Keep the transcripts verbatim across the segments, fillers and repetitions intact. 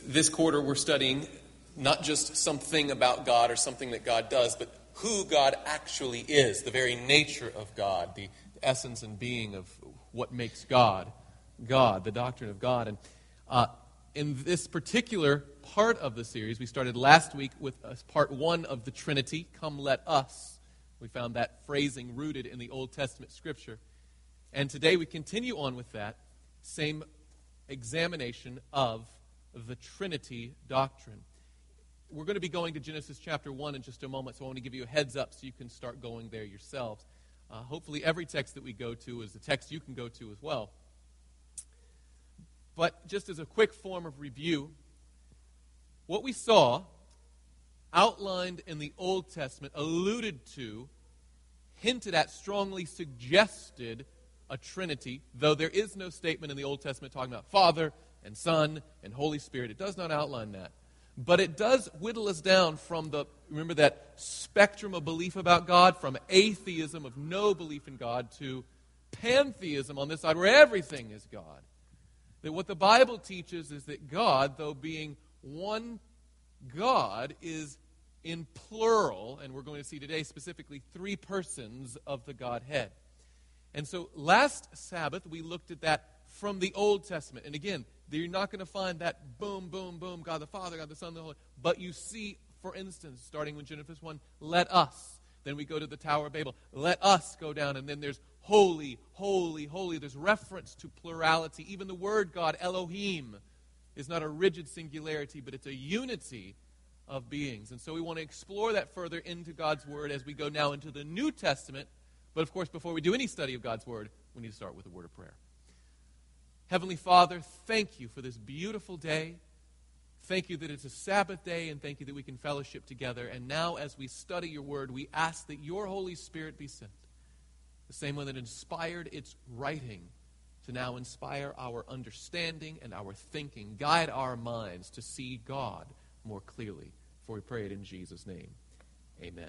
This quarter we're studying not just something about God or something that God does, but who God actually is, the very nature of God, the essence and being of what makes God God, the doctrine of God. And uh, in this particular part of the series, we started last week with uh, part one of the Trinity, Come Let Us. We found that phrasing rooted in the Old Testament Scripture. And today we continue on with that same examination of the Trinity doctrine. We're going to be going to Genesis chapter one in just a moment, so I want to give you a heads up so you can start going there yourselves. Uh, hopefully every text that we go to is a text you can go to as well. But just as a quick form of review, what we saw outlined in the Old Testament, alluded to, hinted at, strongly suggested a Trinity, though there is no statement in the Old Testament talking about Father and Son and Holy Spirit. It does not outline that. But it does whittle us down from the, remember that spectrum of belief about God, from atheism of no belief in God to pantheism on this side where everything is God. That what the Bible teaches is that God, though being one God, is in plural, and we're going to see today specifically three persons of the Godhead. And so last Sabbath we looked at that from the Old Testament. And again, you're not going to find that boom, boom, boom, God the Father, God the Son, the Holy. But you see, for instance, starting with Genesis one, let us. Then we go to the Tower of Babel. Let us go down. And then there's holy, holy, holy. There's reference to plurality. Even the word God, Elohim, is not a rigid singularity, but it's a unity of beings. And so we want to explore that further into God's Word as we go now into the New Testament. But of course, before we do any study of God's Word, we need to start with a word of prayer. Heavenly Father, thank you for this beautiful day. Thank you that it's a Sabbath day, and thank you that we can fellowship together. And now as we study your word, we ask that your Holy Spirit be sent, the same one that inspired its writing, to now inspire our understanding and our thinking, guide our minds to see God more clearly. For we pray it in Jesus' name. Amen.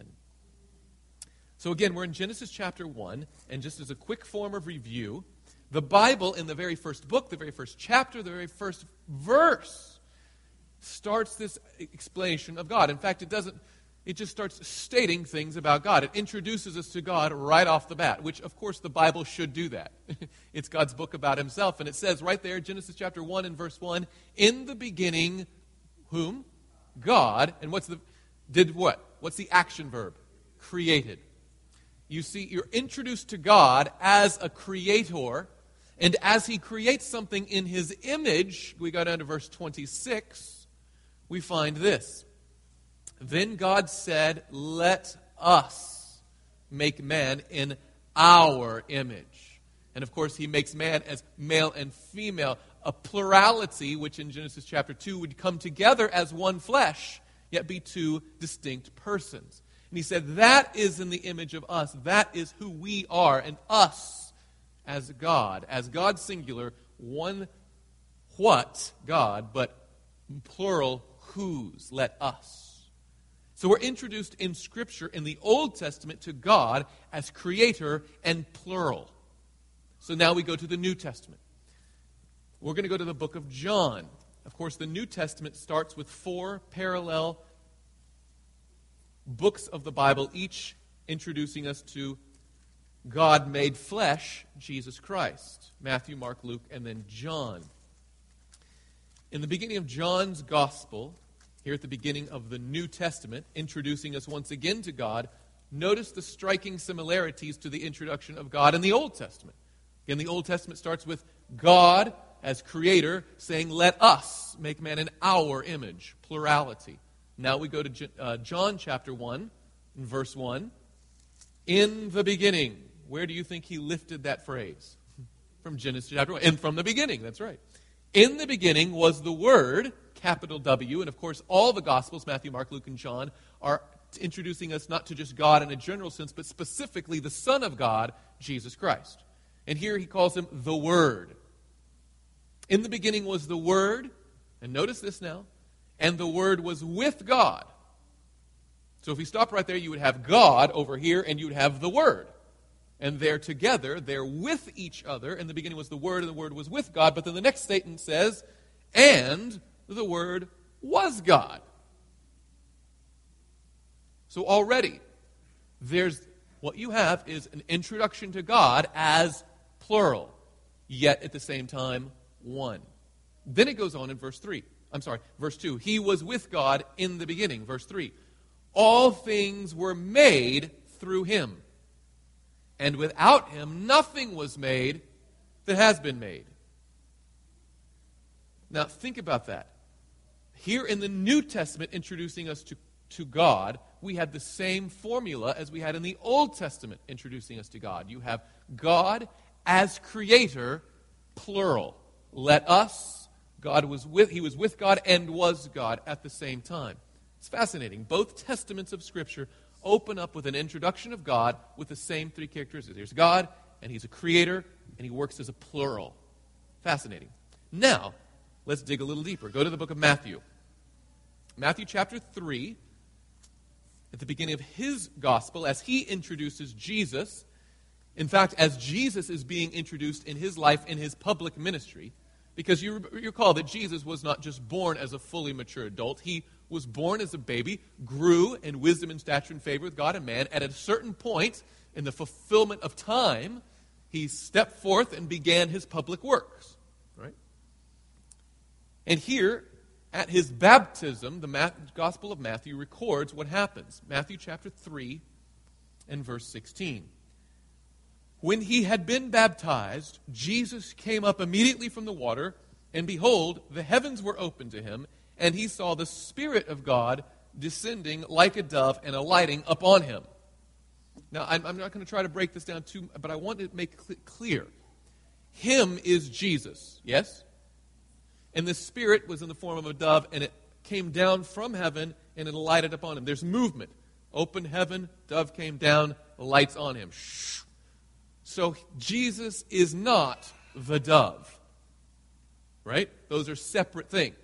So again, we're in Genesis chapter one, and just as a quick form of review, the Bible, in the very first book, the very first chapter, the very first verse, starts this explanation of God. In fact, it doesn't, it just starts stating things about God. It introduces us to God right off the bat, which, of course, the Bible should do that. It's God's book about himself, and it says right there, Genesis chapter one and verse one, in the beginning, whom? God. And what's the, did what? What's the action verb? Created. You see, you're introduced to God as a creator. And as he creates something in his image, we go down to verse twenty-six, we find this. Then God said, let us make man in our image. And of course, he makes man as male and female, a plurality which in Genesis chapter two would come together as one flesh, yet be two distinct persons. And he said, that is in the image of us. That is who we are, and us as God, as God singular, one what God, but plural whose, let us. So we're introduced in Scripture in the Old Testament to God as creator and plural. So now we go to the New Testament. We're going to go to the book of John. Of course, the New Testament starts with four parallel books of the Bible, each introducing us to God made flesh, Jesus Christ. Matthew, Mark, Luke, and then John. In the beginning of John's Gospel, here at the beginning of the New Testament, introducing us once again to God, notice the striking similarities to the introduction of God in the Old Testament. Again, the Old Testament starts with God as creator saying, let us make man in our image, plurality. Now we go to uh, John chapter one, verse one. In the beginning. Where do you think he lifted that phrase? From Genesis chapter one. And from the beginning, that's right. In the beginning was the Word, capital W, and of course all the Gospels, Matthew, Mark, Luke, and John, are introducing us not to just God in a general sense, but specifically the Son of God, Jesus Christ. And here he calls him the Word. In the beginning was the Word, and notice this now, and the Word was with God. So if we stop right there, you would have God over here, and you would have the Word. And they're together, they're with each other. In the beginning was the Word, and the Word was with God. But then the next statement says, and the Word was God. So already, there's what you have is an introduction to God as plural, yet at the same time, one. Then it goes on in verse three. I'm sorry, verse two. He was with God in the beginning. Verse three. All things were made through him. And without him, nothing was made that has been made. Now, think about that. Here in the New Testament, introducing us to, to God, we had the same formula as we had in the Old Testament, introducing us to God. You have God as creator, plural. Let us, God was with, he was with God and was God at the same time. It's fascinating. Both testaments of Scripture open up with an introduction of God with the same three characteristics. There's God, and he's a creator, and he works as a plural. Fascinating. Now, let's dig a little deeper. Go to the book of Matthew. Matthew chapter three, at the beginning of his gospel, as he introduces Jesus, in fact, as Jesus is being introduced in his life, in his public ministry, because you recall that Jesus was not just born as a fully mature adult. He was born as a baby, grew in wisdom and stature and favor with God and man. At a certain point in the fulfillment of time, he stepped forth and began his public works. Right? And here, at his baptism, the Gospel of Matthew records what happens. Matthew chapter three and verse sixteen. When he had been baptized, Jesus came up immediately from the water, and behold, the heavens were opened to him, and he saw the Spirit of God descending like a dove and alighting upon him. Now, I'm, I'm not going to try to break this down too, but I want to make it clear. Him is Jesus, yes? And the Spirit was in the form of a dove, and it came down from heaven, and it alighted upon him. There's movement. Open heaven, dove came down, lights on him. Shh. So Jesus is not the dove. Right? Those are separate things.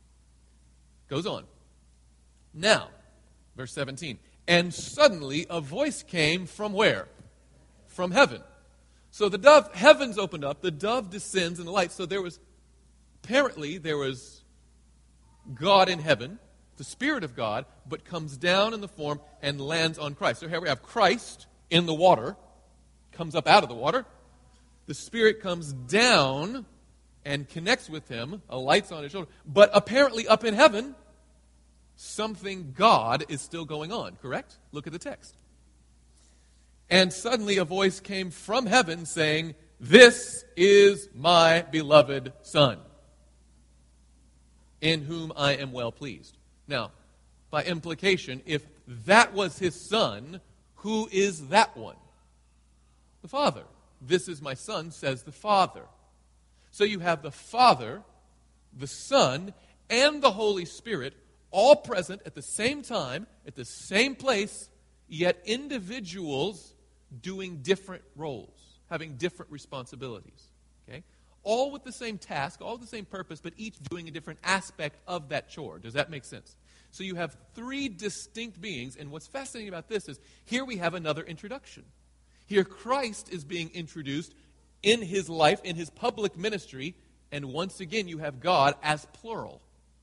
Goes on. Now, verse seventeen. And suddenly a voice came from where? From heaven. So the dove, heavens opened up, the dove descends in the light. So there was, apparently there was God in heaven, the Spirit of God, but comes down in the form and lands on Christ. So here we have Christ in the water, comes up out of the water. The Spirit comes down and connects with him, alights on his shoulder. But apparently up in heaven, something God is still going on, correct? Look at the text. And suddenly a voice came from heaven saying, "This is my beloved Son, in whom I am well pleased." Now, by implication, if that was his Son, who is that one? The Father. "This is my Son," says the Father. So you have the Father, the Son, and the Holy Spirit all present at the same time, at the same place, yet individuals doing different roles, having different responsibilities. Okay? All with the same task, all with the same purpose, but each doing a different aspect of that chore. Does that make sense? So you have three distinct beings, and what's fascinating about this is here we have another introduction. Here Christ is being introduced in his life, in his public ministry, and once again you have God as plural.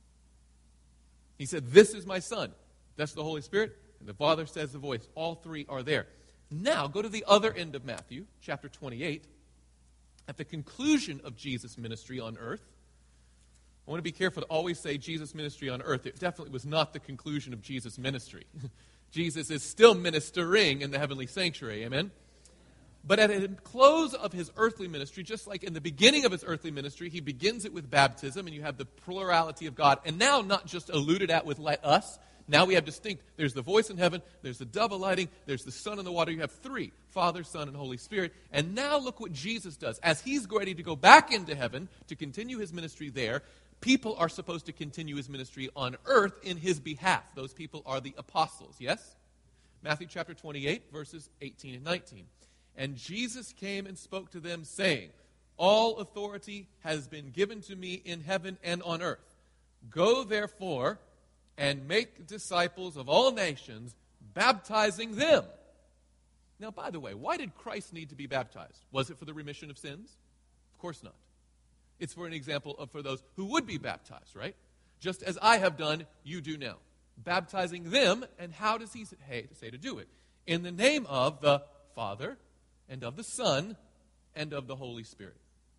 He said, "This is my Son." That's the Holy Spirit, and the Father says the voice. All three are there. Now, go to the other end of Matthew, chapter twenty-eight. At the conclusion of Jesus' ministry on earth, I want to be careful to always say Jesus' ministry on earth. It definitely was not the conclusion of Jesus' ministry. Jesus is still ministering in the heavenly sanctuary, amen? But at the close of his earthly ministry, just like in the beginning of his earthly ministry, he begins it with baptism, and you have the plurality of God. And now not just alluded at with let us, now we have distinct. There's the voice in heaven, there's the dove alighting, there's the Son in the water. You have three, Father, Son, and Holy Spirit. And now look what Jesus does. As he's ready to go back into heaven to continue his ministry there, people are supposed to continue his ministry on earth in his behalf. Those people are the apostles, yes? Matthew chapter twenty-eight, verses eighteen and nineteen. And Jesus came and spoke to them, saying, "All authority has been given to me in heaven and on earth. Go, therefore, and make disciples of all nations, baptizing them." Now, by the way, why did Christ need to be baptized? Was it for the remission of sins? Of course not. It's for an example of for those who would be baptized, right? Just as I have done, you do now. Baptizing them, and how does he say to do it? In the name of the Father, and of the Son, and of the Holy Spirit.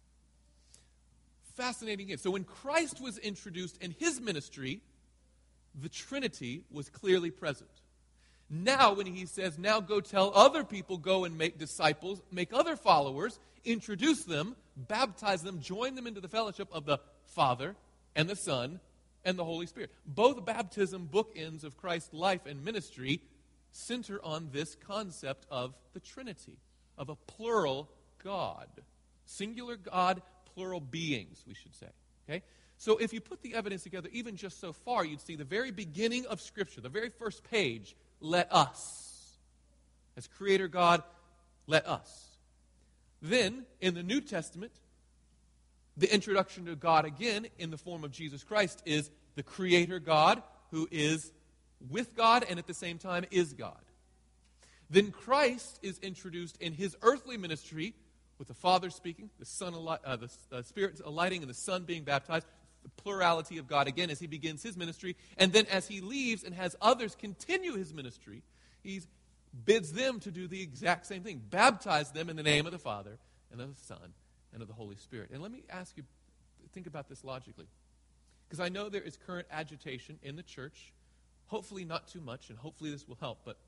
Fascinating again. So when Christ was introduced in his ministry, the Trinity was clearly present. Now when he says, now go tell other people, go and make disciples, make other followers, introduce them, baptize them, join them into the fellowship of the Father and the Son and the Holy Spirit. Both baptism bookends of Christ's life and ministry center on this concept of the Trinity, of a plural God. Singular God, plural beings, we should say. Okay? So if you put the evidence together, even just so far, you'd see the very beginning of Scripture, the very first page, let us. As Creator God, let us. Then, in the New Testament, the introduction to God again in the form of Jesus Christ is the Creator God who is with God and at the same time is God. Then Christ is introduced in his earthly ministry with the Father speaking, the Son, uh, the uh, Spirit alighting, and the Son being baptized. The plurality of God again as he begins his ministry. And then as he leaves and has others continue his ministry, he bids them to do the exact same thing. Baptize them in the name of the Father and of the Son and of the Holy Spirit. And let me ask you, think about this logically. Because I know there is current agitation in the church. Hopefully not too much, and hopefully this will help. But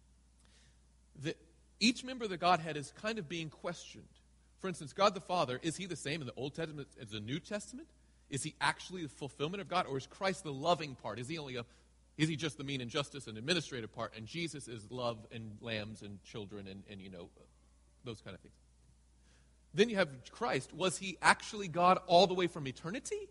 the, each member of the Godhead is kind of being questioned. For instance, God the Father, is he the same in the Old Testament as the New Testament? Is he actually the fulfillment of God, or is Christ the loving part? Is he only a, is he just the mean and justice and administrative part, and Jesus is love and lambs and children and, and you know, those kind of things? Then you have Christ. Was he actually God all the way from eternity?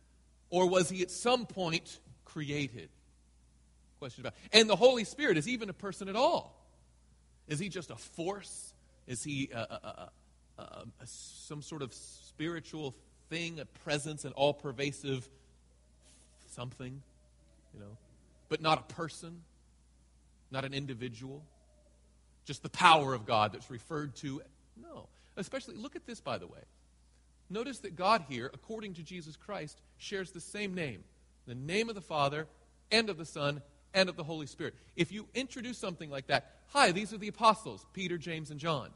Or was he at some point created? Question about. And the Holy Spirit, is he even a person at all? Is he just a force? Is he a, a, a, a, some sort of spiritual thing, a presence, an all-pervasive something, you know, but not a person, not an individual, just the power of God that's referred to? No. Especially, look at this, by the way. Notice that God here, according to Jesus Christ, shares the same name, the name of the Father and of the Son and of the Holy Spirit. If you introduce something like that, hi, these are the apostles, Peter, James, and John.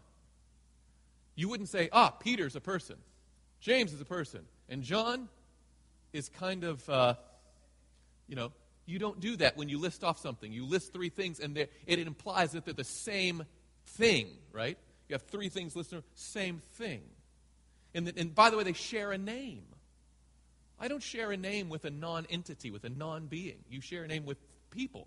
You wouldn't say, ah, Peter's a person. James is a person, and John is kind of, uh, you know, you don't do that when you list off something. You list three things, and it implies that they're the same thing, right? You have three things listed, same thing. And, the, and by the way, they share a name. I don't share a name with a non-entity, with a non-being. You share a name with people.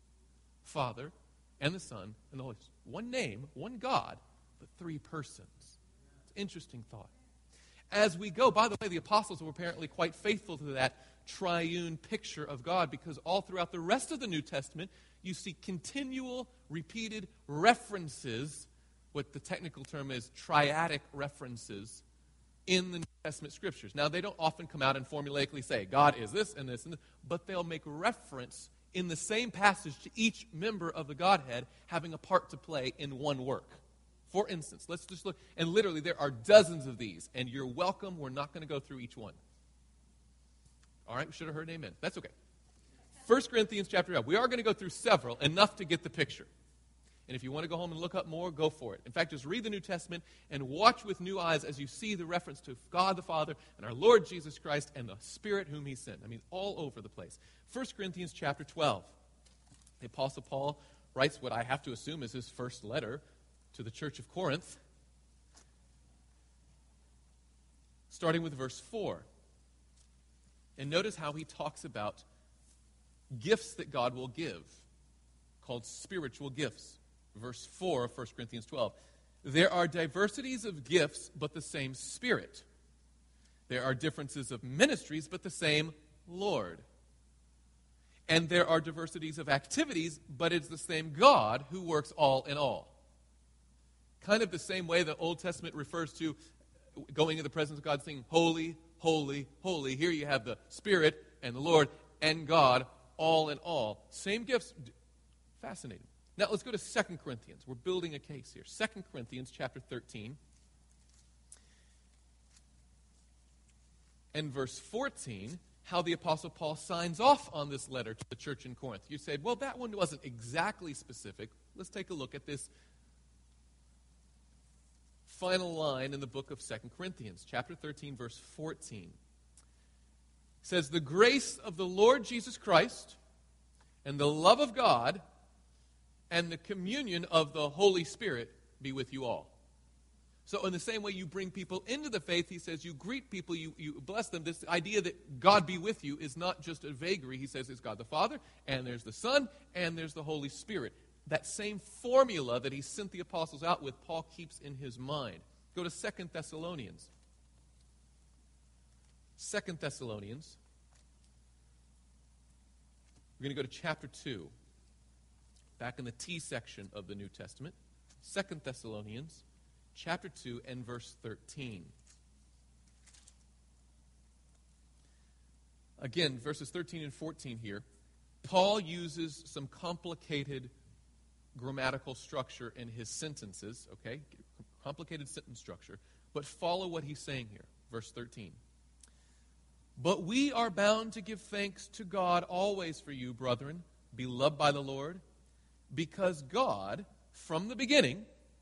Father and the Son and the Holy Spirit. One name, one God, but three persons. It's an interesting thought. As we go, by the way, the apostles were apparently quite faithful to that triune picture of God, because all throughout the rest of the New Testament, you see continual, repeated references, what the technical term is triadic references, in the New Testament scriptures. Now, they don't often come out and formulaically say, God is this and this and this, but they'll make reference in the same passage to each member of the Godhead having a part to play in one work. For instance, let's just look, and literally there are dozens of these, and you're welcome. We're not going to go through each one. All right, we should have heard an amen. That's okay. First Corinthians chapter twelve. We are going to go through several, enough to get the picture. And if you want to go home and look up more, go for it. In fact, just read the New Testament and watch with new eyes as you see the reference to God the Father and our Lord Jesus Christ and the Spirit whom he sent. I mean, all over the place. First Corinthians chapter twelve. The Apostle Paul writes what I have to assume is his first letter to the church of Corinth, starting with verse four. And notice how he talks about gifts that God will give, called spiritual gifts. Verse four of First Corinthians twelve. There are diversities of gifts, but the same Spirit. There are differences of ministries, but the same Lord. And there are diversities of activities, but it's the same God who works all in all. Kind of the same way the Old Testament refers to going in the presence of God, saying, holy, holy, holy. Here you have the Spirit and the Lord and God all in all. Same gifts. Fascinating. Now let's go to Second Corinthians. We're building a case here. Second Corinthians chapter thirteen. And verse fourteen how the Apostle Paul signs off on this letter to the church in Corinth. You say, well, that one wasn't exactly specific. Let's take a look at this final line in the book of Second Corinthians, chapter thirteen, verse fourteen. It says, the grace of the Lord Jesus Christ and the love of God and the communion of the Holy Spirit be with you all. So in the same way you bring people into the faith, he says you greet people, you, you bless them. This idea that God be with you is not just a vagary. He says it's God the Father, and there's the Son, and there's the Holy Spirit. That same formula that he sent the apostles out with, Paul keeps in his mind. Go to Second Thessalonians. Second Thessalonians. We're going to go to chapter two. Back in the T section of the New Testament. Second Thessalonians, chapter two, and verse thirteen. Again, verses thirteen and fourteen here. Paul uses some complicated grammatical structure in his sentences, okay? Complicated sentence structure. But follow what he's saying here. Verse thirteen. But we are bound to give thanks to God always for you, brethren, beloved by the Lord, because God, from the beginning,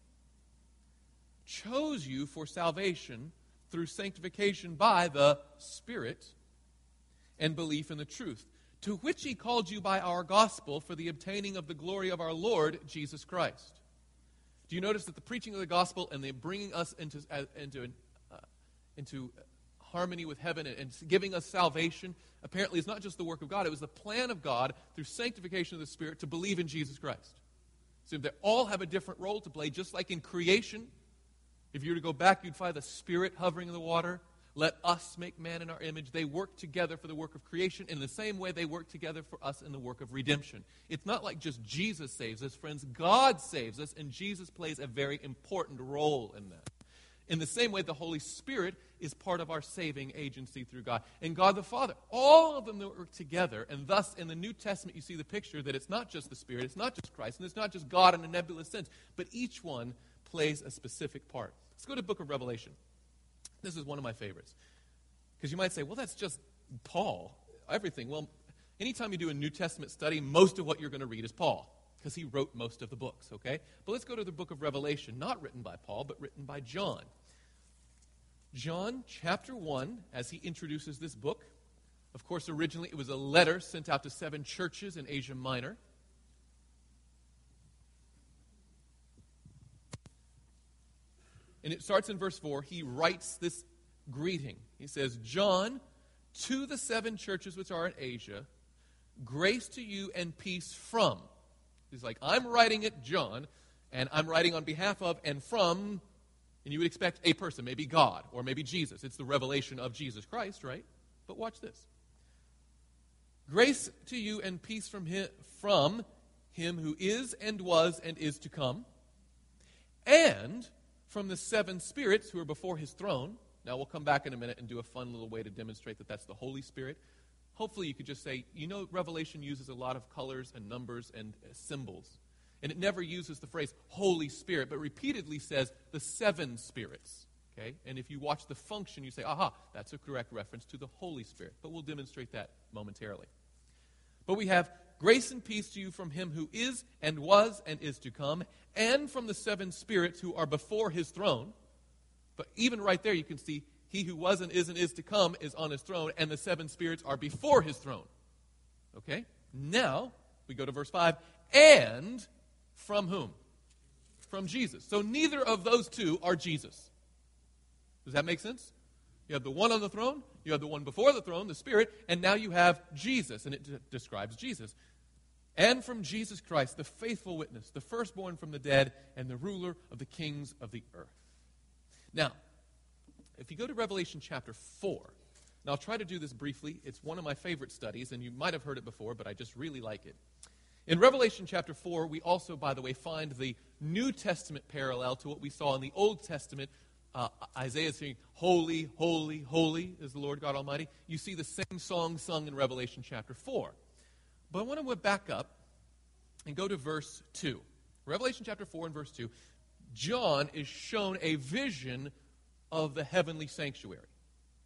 chose you for salvation through sanctification by the Spirit and belief in the truth, to which he called you by our gospel for the obtaining of the glory of our Lord Jesus Christ. Do you notice that the preaching of the gospel and the bringing us into, uh, into, uh, into harmony with heaven and, and giving us salvation apparently is not just the work of God, it was the plan of God through sanctification of the Spirit to believe in Jesus Christ. So they all have a different role to play, just like in creation. If you were to go back, you'd find the Spirit hovering in the water. Let us make man in our image. They work together for the work of creation. In the same way, they work together for us in the work of redemption. It's not like just Jesus saves us, friends. God saves us, and Jesus plays a very important role in that. In the same way, the Holy Spirit is part of our saving agency through God. And God the Father, all of them work together. And thus, in the New Testament, you see the picture that it's not just the Spirit, it's not just Christ, and it's not just God in a nebulous sense, but each one plays a specific part. Let's go to the book of Revelation. This is one of my favorites. Because you might say, well, that's just Paul, everything. Well, anytime you do a New Testament study, most of what you're going to read is Paul, because he wrote most of the books, okay? But let's go to the book of Revelation, not written by Paul, but written by John. John chapter one, as he introduces this book. Of course, originally it was a letter sent out to seven churches in Asia Minor. And it starts in verse four. He writes this greeting. He says, John, to the seven churches which are in Asia, grace to you and peace from. He's like, I'm writing it, John, and I'm writing on behalf of and from, and you would expect a person, maybe God or maybe Jesus. It's the revelation of Jesus Christ, right? But watch this. Grace to you and peace from him, from him who is and was and is to come, and from the seven spirits who are before his throne. Now, we'll come back in a minute and do a fun little way to demonstrate that that's the Holy Spirit. Hopefully you could just say, you know, Revelation uses a lot of colors and numbers and uh, symbols. And it never uses the phrase Holy Spirit, but repeatedly says the seven spirits. Okay? And if you watch the function, you say, aha, that's a correct reference to the Holy Spirit. But we'll demonstrate that momentarily. But we have grace and peace to you from him who is and was and is to come, and from the seven spirits who are before his throne. But even right there you can see he who was and is and is to come is on his throne, and the seven spirits are before his throne. Okay? Now, we go to verse five. And from whom? From Jesus. So neither of those two are Jesus. Does that make sense? You have the one on the throne, you have the one before the throne, the Spirit, and now you have Jesus, and it d- describes Jesus. And from Jesus Christ, the faithful witness, the firstborn from the dead, and the ruler of the kings of the earth. Now, if you go to Revelation chapter four, and I'll try to do this briefly. It's one of my favorite studies, and you might have heard it before, but I just really like it. In Revelation chapter four, we also, by the way, find the New Testament parallel to what we saw in the Old Testament. Uh, Isaiah is saying, holy, holy, holy is the Lord God Almighty. You see the same song sung in Revelation chapter four. But I want to back up and go to verse two. Revelation chapter four and verse two. John is shown a vision of the heavenly sanctuary.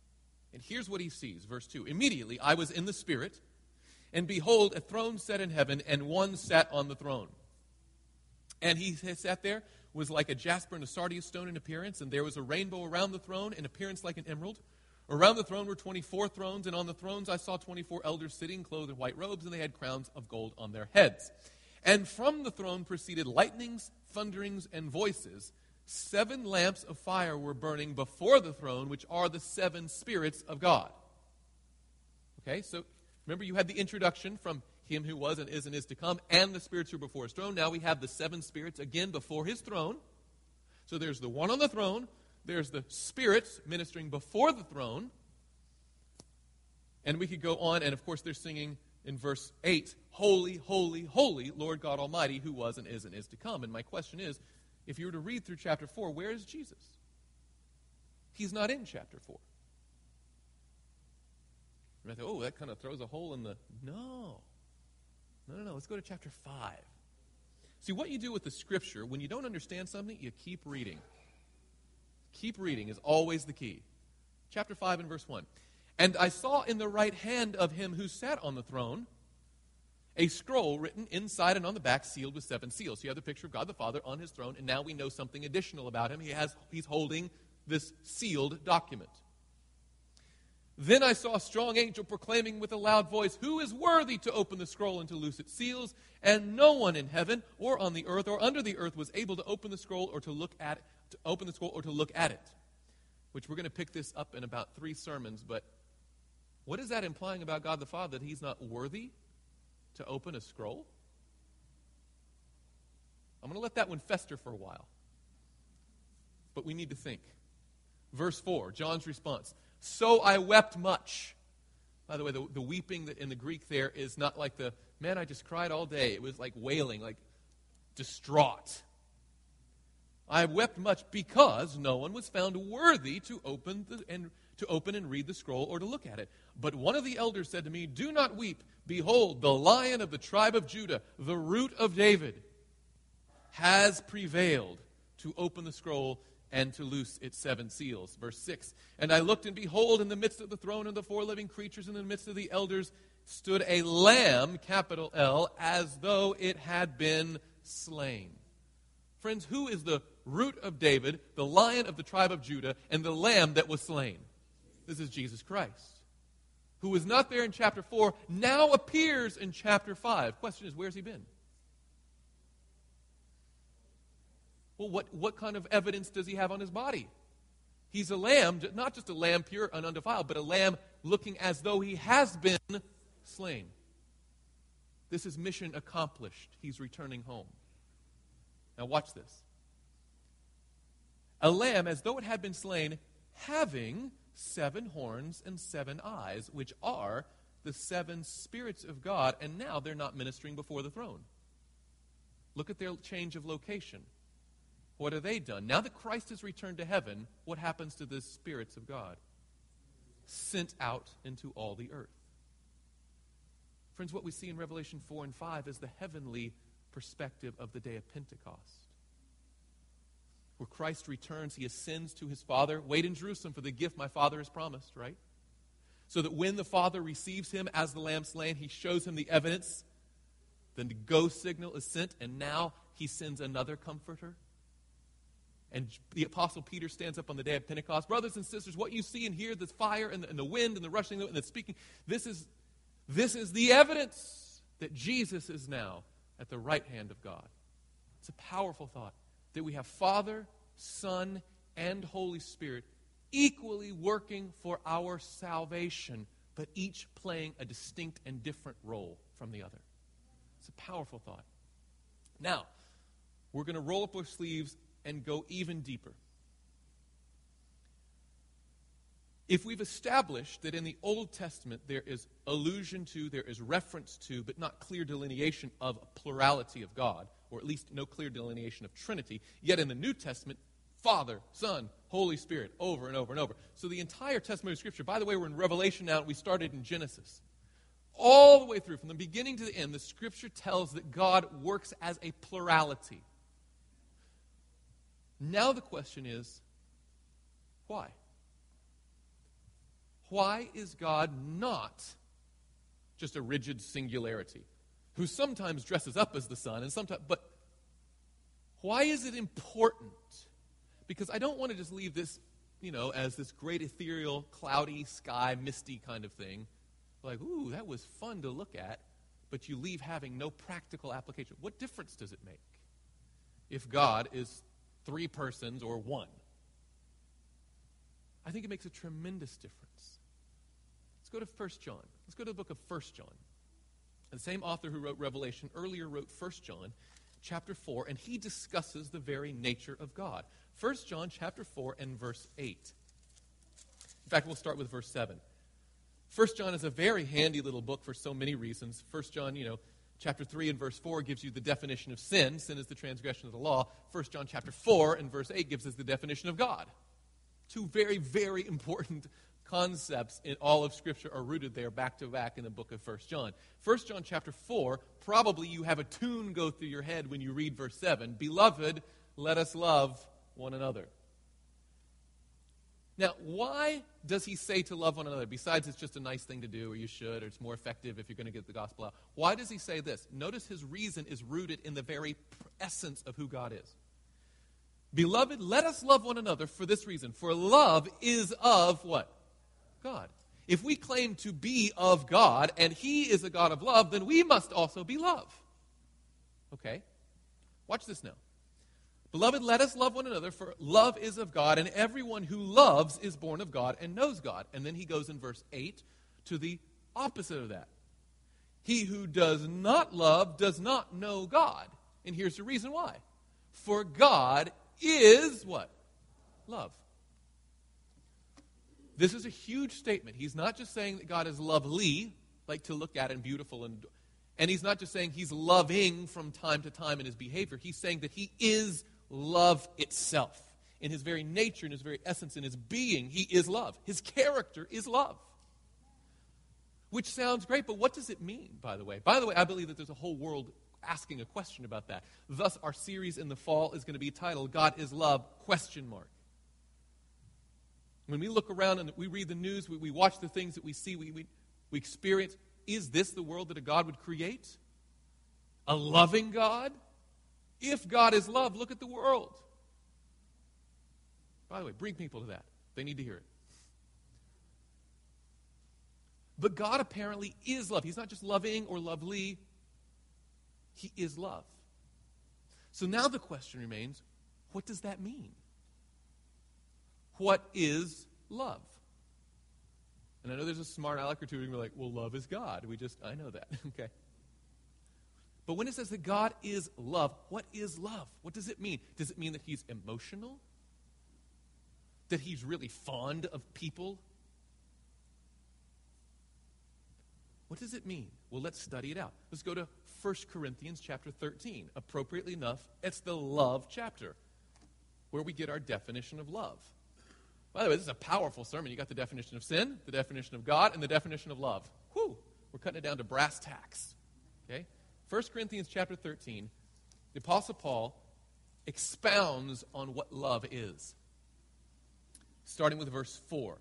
And here's what he sees, verse two. Immediately I was in the Spirit, and behold, a throne set in heaven, and one sat on the throne. And he sat there, was like a jasper and a sardius stone in appearance, and there was a rainbow around the throne, in appearance like an emerald. Around the throne were twenty-four thrones, and on the thrones I saw twenty-four elders sitting, clothed in white robes, and they had crowns of gold on their heads. And from the throne proceeded lightnings, thunderings, and voices. Seven lamps of fire were burning before the throne, which are the seven spirits of God. Okay, so remember you had the introduction from him who was and is and is to come, and the spirits who are before his throne. Now we have the seven spirits again before his throne. So there's the one on the throne, there's the spirits ministering before the throne, and we could go on, and of course they're singing in verse eight, Holy, holy, holy, Lord God Almighty, who was and is and is to come. And my question is, if you were to read through chapter four, where is Jesus? He's not in chapter four. You might think, oh, that kind of throws a hole in the... No. No, no, no. Let's go to chapter five. See, what you do with the Scripture, when you don't understand something, you keep reading. Keep reading is always the key. Chapter five and verse one. And I saw in the right hand of him who sat on the throne a scroll written inside and on the back, sealed with seven seals. So you have the picture of God the Father on his throne, and now we know something additional about him. He has, he's holding this sealed document. Then I saw a strong angel proclaiming with a loud voice, Who is worthy to open the scroll and to loose its seals? And no one in heaven or on the earth or under the earth was able to open the scroll or to look at it, to open the scroll or to look at it. Which we're going to pick this up in about three sermons, but what is that implying about God the Father, that he's not worthy to open a scroll? I'm going to let that one fester for a while. But we need to think. Verse four, John's response. So I wept much. By the way, the, the weeping that in the Greek there is not like the, man, I just cried all day. It was like wailing, like distraught. I wept much because no one was found worthy to open the, and to open and read the scroll or to look at it. But one of the elders said to me, Do not weep. Behold, the Lion of the tribe of Judah, the Root of David, has prevailed to open the scroll and to loose its seven seals. Verse six, And I looked, and behold, in the midst of the throne and the four living creatures, in the midst of the elders, stood a lamb, capital L, as though it had been slain. Friends, who is the Root of David, the Lion of the tribe of Judah, and the lamb that was slain? This is Jesus Christ, who was not there in chapter four, now appears in chapter five. Question is, where's he been? Well, what, what kind of evidence does he have on his body? He's a lamb, not just a lamb pure and undefiled, but a lamb looking as though he has been slain. This is mission accomplished. He's returning home. Now watch this. A lamb as though it had been slain, having seven horns and seven eyes, which are the seven spirits of God, and now they're not ministering before the throne. Look at their change of location. What have they done? Now that Christ has returned to heaven, what happens to the spirits of God? Sent out into all the earth. Friends, what we see in Revelation four and five is the heavenly perspective of the day of Pentecost. Where Christ returns, he ascends to his Father. Wait in Jerusalem for the gift my Father has promised, right? So that when the Father receives him as the Lamb slain, he shows him the evidence. Then the go signal is sent, and now he sends another comforter. And the Apostle Peter stands up on the day of Pentecost. Brothers and sisters, what you see and hear, this fire and the, and the wind and the rushing and the speaking, this is, this is the evidence that Jesus is now at the right hand of God. It's a powerful thought that we have Father, Son, and Holy Spirit equally working for our salvation, but each playing a distinct and different role from the other. It's a powerful thought. Now, we're going to roll up our sleeves and go even deeper. If we've established that in the Old Testament there is allusion to, there is reference to, but not clear delineation of a plurality of God, or at least no clear delineation of Trinity, yet in the New Testament, Father, Son, Holy Spirit, over and over and over. So the entire testimony of Scripture, by the way, we're in Revelation now, and we started in Genesis. All the way through, from the beginning to the end, the Scripture tells that God works as a plurality. Now the question is, why? why is God not just a rigid singularity who sometimes dresses up as the Son and sometimes, but why is it important? Because I don't want to just leave this, you know, as this great ethereal, cloudy sky, misty kind of thing. Like, ooh, that was fun to look at, but you leave having no practical application. What difference does it make if God is three persons or one? I think it makes a tremendous difference. Let's go to First John. Let's go to the book of First John. The same author who wrote Revelation earlier wrote First John chapter four, and he discusses the very nature of God. First John chapter four and verse eight. In fact, we'll start with verse seven. First John is a very handy little book for so many reasons. First John, you know, chapter three and verse four gives you the definition of sin. Sin is the transgression of the law. First John chapter four and verse eight gives us the definition of God. Two very, very important concepts in all of Scripture are rooted there back to back in the book of First John. First John chapter four, probably you have a tune go through your head when you read verse seven. Beloved, let us love one another. Now, why does he say to love one another? Besides it's just a nice thing to do, or you should, or it's more effective if you're going to get the gospel out. Why does he say this? Notice his reason is rooted in the very essence of who God is. Beloved, let us love one another for this reason. For love is of what? God. If we claim to be of God, and he is a God of love, then we must also be love. Okay? Watch this now. Beloved, let us love one another, for love is of God, and everyone who loves is born of God and knows God. And then he goes in verse eight to the opposite of that. He who does not love does not know God. And here's the reason why. For God is what? Love. This is a huge statement. He's not just saying that God is lovely, like to look at and beautiful, and and he's not just saying he's loving from time to time in his behavior. He's saying that he is love itself. In his very nature, in his very essence, in his being, he is love. His character is love. Which sounds great, but what does it mean, by the way? By the way, I believe that there's a whole world asking a question about that. Thus, our series in the fall is going to be titled, God is Love, question mark. When we look around and we read the news, we, we watch the things that we see, we, we, we experience, is this the world that a God would create? A loving God? If God is love, look at the world. By the way, bring people to that. They need to hear it. But God apparently is love. He's not just loving or lovely. He is love. So now the question remains, what does that mean? What is love? And I know there's a smart aleck or two who are like, well, love is God. We just, I know that. Okay. But when it says that God is love, what is love? What does it mean? Does it mean that he's emotional? That he's really fond of people? What does it mean? Well, let's study it out. Let's go to First Corinthians chapter thirteen. Appropriately enough, it's the love chapter, where we get our definition of love. By the way, this is a powerful sermon. You got the definition of sin, the definition of God, and the definition of love. Whew! We're cutting it down to brass tacks. Okay? First Corinthians chapter thirteen, the Apostle Paul expounds on what love is. Starting with verse four.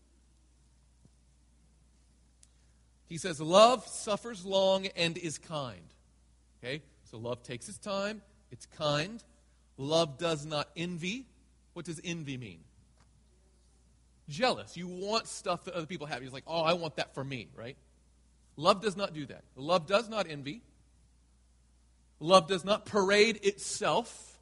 He says, love suffers long and is kind. Okay? So love takes its time. It's kind. Love does not envy. What does envy mean? Jealous. You want stuff that other people have. He's like, oh, I want that for me, right? Love does not do that. Love does not envy. Love does not parade itself.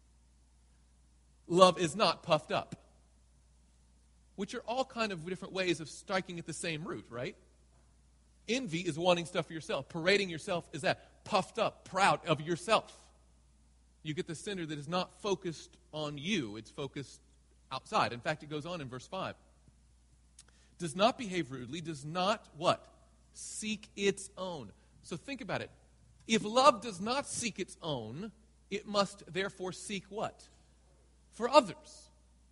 Love is not puffed up. Which are all kind of different ways of striking at the same root, right? Envy is wanting stuff for yourself. Parading yourself is that. Puffed up, proud of yourself. You get the sinner that is not focused on you. It's focused outside. In fact, it goes on in verse five. Does not behave rudely, does not, what? Seek its own. So think about it. If love does not seek its own, it must therefore seek what? For others.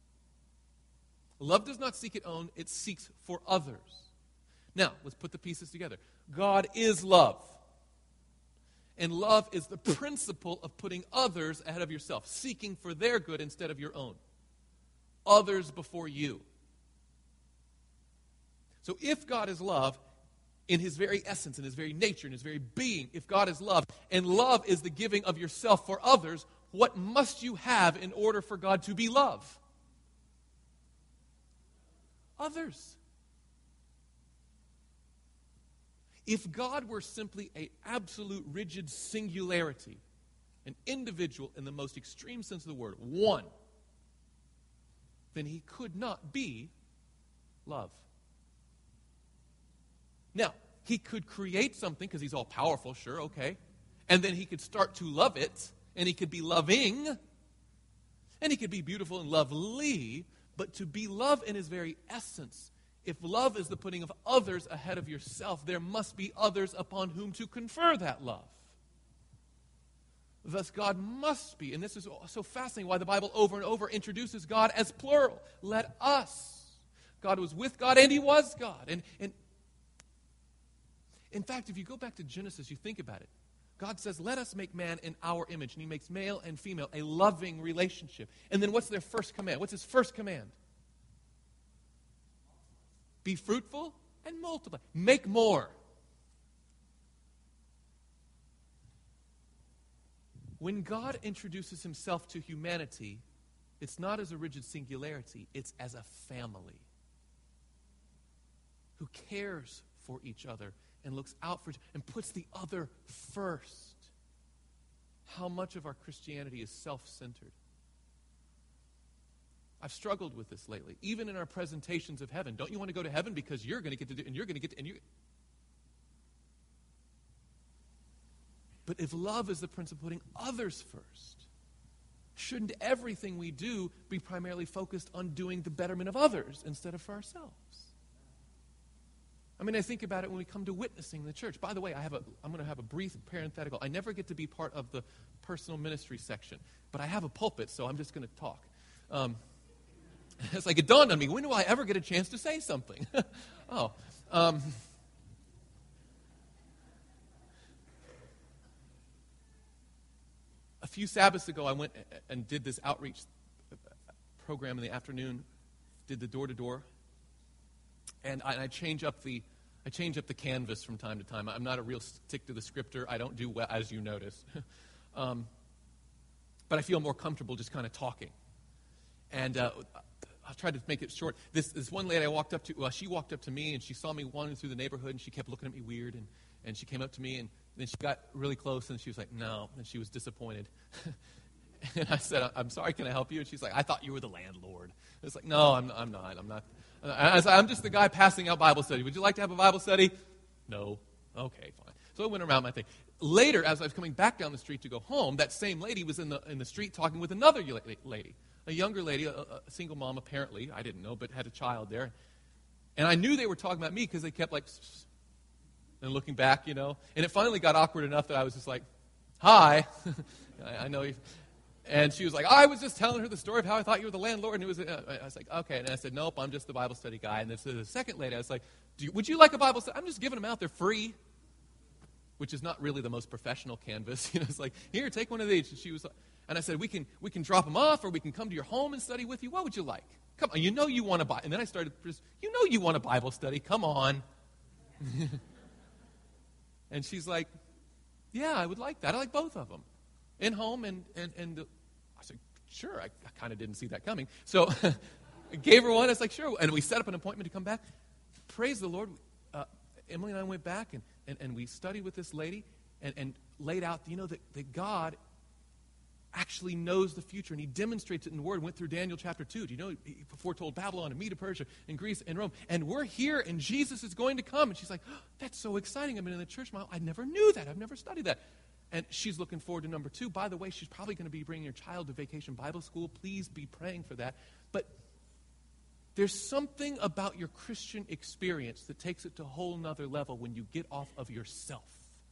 Love does not seek its own, it seeks for others. Now, let's put the pieces together. God is love. And love is the principle of putting others ahead of yourself, seeking for their good instead of your own. Others before you. So if God is love, in his very essence, in his very nature, in his very being, if God is love, and love is the giving of yourself for others, what must you have in order for God to be love? Others. If God were simply an absolute rigid singularity, an individual in the most extreme sense of the word, one, then he could not be love. Now, he could create something because he's all powerful, sure, okay. And then he could start to love it, and he could be loving, and he could be beautiful and lovely, but to be love in his very essence, if love is the putting of others ahead of yourself, there must be others upon whom to confer that love. Thus, God must be, and this is so fascinating why the Bible over and over introduces God as plural. Let us. God was with God, and he was God. And, and in fact, if you go back to Genesis, you think about it. God says, let us make man in our image. And he makes male and female a loving relationship. And then what's their first command? What's his first command? Be fruitful and multiply. Make more. When God introduces himself to humanity, it's not as a rigid singularity. It's as a family who cares for each other and looks out for and puts the other first. How much of our Christianity is self-centered? I've struggled with this lately. Even in our presentations of heaven. Don't you want to go to heaven because you're going to get to do, and you're going to get to, and you. But if love is the principle of putting others first, shouldn't everything we do be primarily focused on doing the betterment of others instead of for ourselves? I mean, I think about it when we come to witnessing in the church. By the way, I have a, I'm going to have a brief parenthetical. I never get to be part of the personal ministry section, but I have a pulpit, so I'm just going to talk. Um, it's like it dawned on me, when do I ever get a chance to say something? oh. Um, a few Sabbaths ago, I went and did this outreach program in the afternoon, did the door-to-door. And I, and I change up the, I change up the canvas from time to time. I'm not a real stick to the scripter. I don't do well, as you notice. um, but I feel more comfortable just kind of talking. And uh, I'll try to make it short. This this one lady I walked up to, well, she walked up to me and she saw me wandering through the neighborhood and she kept looking at me weird. And, and she came up to me and then she got really close and she was like, no. And she was disappointed. And I said, I'm sorry, can I help you? And she's like, I thought you were the landlord. It's like, no, I'm, I'm not. I'm not. I said, I'm just the guy passing out Bible study. Would you like to have a Bible study? No. Okay, fine. So I went around my thing. Later, as I was coming back down the street to go home, that same lady was in the in the street talking with another lady, a younger lady, a, a single mom apparently. I didn't know, but had a child there. And I knew they were talking about me because they kept like, and looking back, you know. And it finally got awkward enough that I was just like, hi. I, I know you. And she was like, I was just telling her the story of how I thought you were the landlord. And it was, uh, I was like, okay. And I said, nope, I'm just the Bible study guy. And this is the second lady. I was like, Do you, would you like a Bible study? I'm just giving them out. They're free, which is not really the most professional canvas. You know, it's like, here, take one of these. And she was, and I said, we can we can drop them off, or we can come to your home and study with you. What would you like? Come on, you know you want to buy. And then I started, you know you want a Bible study. Come on. And she's like, yeah, I would like that. I like both of them. In home and, and, and the, I said, sure, I, I kind of didn't see that coming. So I gave her one. I was like, sure. And we set up an appointment to come back. Praise the Lord. Uh, Emily and I went back, and, and, and we studied with this lady and, and laid out, you know, that, that God actually knows the future, and he demonstrates it in the Word. Went through Daniel chapter two. Do you know, he foretold Babylon and Medo-Persia and Greece and Rome. And we're here, and Jesus is going to come. And she's like, oh, that's so exciting. I've been in the church. I never knew that. I've never studied that. And she's looking forward to number two. By the way, she's probably going to be bringing her child to Vacation Bible School. Please be praying for that. But there's something about your Christian experience that takes it to a whole nother level when you get off of yourself.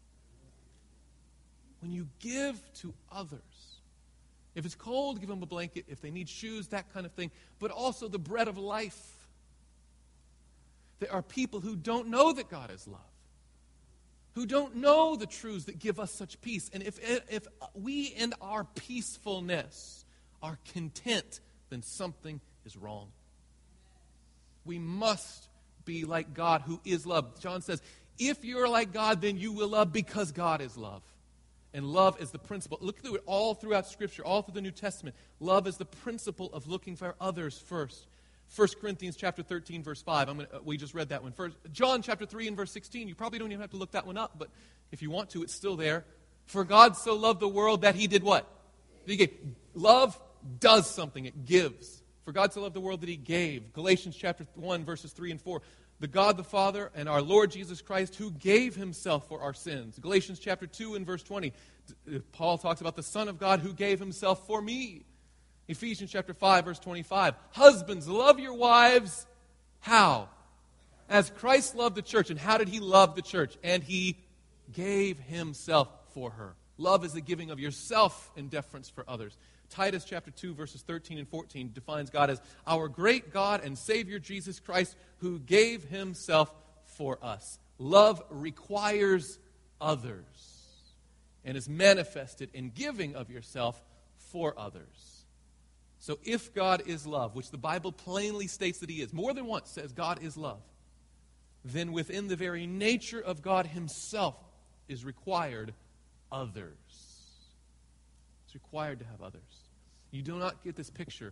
When you give to others. If it's cold, give them a blanket. If they need shoes, that kind of thing. But also the bread of life. There are people who don't know that God is love, who don't know the truths that give us such peace. And if if we in our peacefulness are content, then something is wrong. We must be like God, who is love. John says, if you're like God, then you will love because God is love. And love is the principle. Look through it all throughout Scripture, all through the New Testament. Love is the principle of looking for others first. First Corinthians chapter thirteen, verse five. I'm gonna, uh, we just read that one. First, John chapter three and verse sixteen. You probably don't even have to look that one up, but if you want to, it's still there. For God so loved the world that he did what? He gave. Love does something. It gives. For God so loved the world that he gave. Galatians chapter one, verses three and four. The God the Father and our Lord Jesus Christ, who gave himself for our sins. Galatians chapter two and verse twenty. Paul talks about the Son of God who gave himself for me. Ephesians chapter five, verse twenty-five. Husbands, love your wives. How? As Christ loved the church. And how did he love the church? And he gave himself for her. Love is the giving of yourself in deference for others. Titus chapter two, verses thirteen and fourteen defines God as our great God and Savior Jesus Christ, who gave himself for us. Love requires others and is manifested in giving of yourself for others. So if God is love, which the Bible plainly states that he is, more than once says God is love, then within the very nature of God himself is required others. It's required to have others. You do not get this picture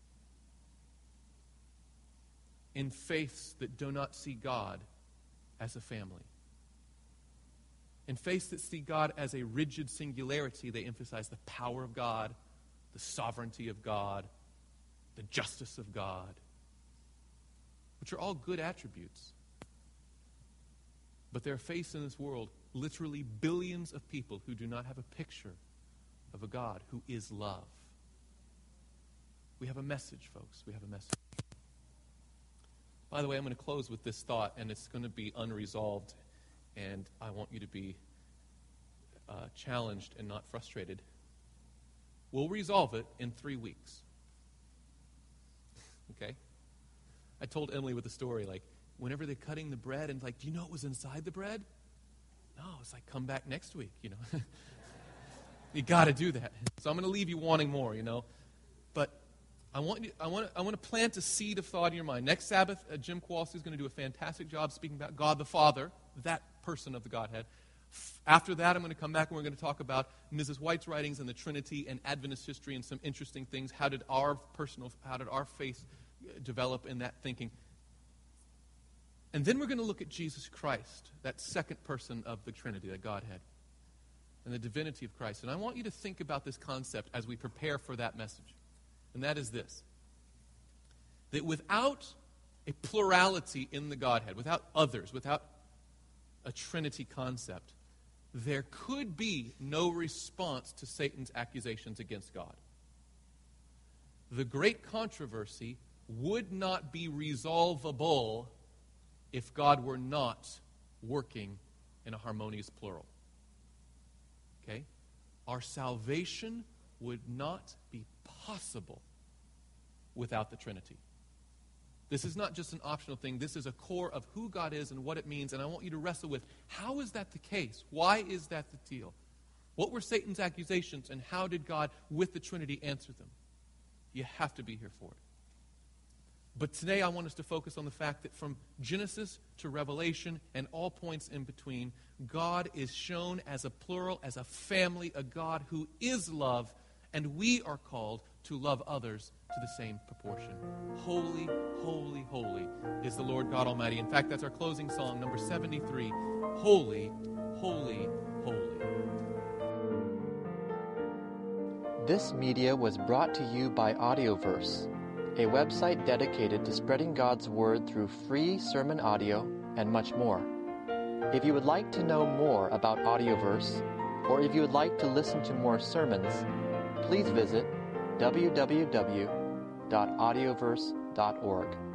in faiths that do not see God as a family. In faiths that see God as a rigid singularity, they emphasize the power of God, the sovereignty of God, the justice of God, which are all good attributes. But there are faiths in this world, literally billions of people who do not have a picture of a God who is love. We have a message, folks. We have a message. By the way, I'm going to close with this thought, and it's going to be unresolved, and I want you to be uh, challenged and not frustrated. We'll resolve it in three weeks. Okay? I told Emily with the story, like, whenever they're cutting the bread, and like, do you know what was inside the bread? No, it's like, come back next week, you know. You got to do that. So I'm going to leave you wanting more, you know. But I want you, I want to, I want to plant a seed of thought in your mind. Next Sabbath, uh, Jim Kowalski is going to do a fantastic job speaking about God the Father, that person of the Godhead. F- After that, I'm going to come back and we're going to talk about Missus White's writings and the Trinity and Adventist history and some interesting things. How did our personal, how did our faith develop in that thinking? And then we're going to look at Jesus Christ, that second person of the Trinity, that Godhead, and the divinity of Christ. And I want you to think about this concept as we prepare for that message. And that is this: that without a plurality in the Godhead, without others, without a Trinity concept, there could be no response to Satan's accusations against God. The great controversy would not be resolvable if God were not working in a harmonious plural. Okay? Our salvation would not be possible without the Trinity. This is not just an optional thing. This is a core of who God is and what it means. And I want you to wrestle with, how is that the case? Why is that the deal? What were Satan's accusations, and how did God, with the Trinity, answer them? You have to be here for it. But today I want us to focus on the fact that from Genesis to Revelation and all points in between, God is shown as a plural, as a family, a God who is love, and we are called to love others to the same proportion. Holy, holy, holy is the Lord God Almighty. In fact, that's our closing song, number seventy-three. Holy, holy, holy. This media was brought to you by Audioverse, a website dedicated to spreading God's Word through free sermon audio and much more. If you would like to know more about Audioverse, or if you would like to listen to more sermons, please visit w w w dot audioverse dot org.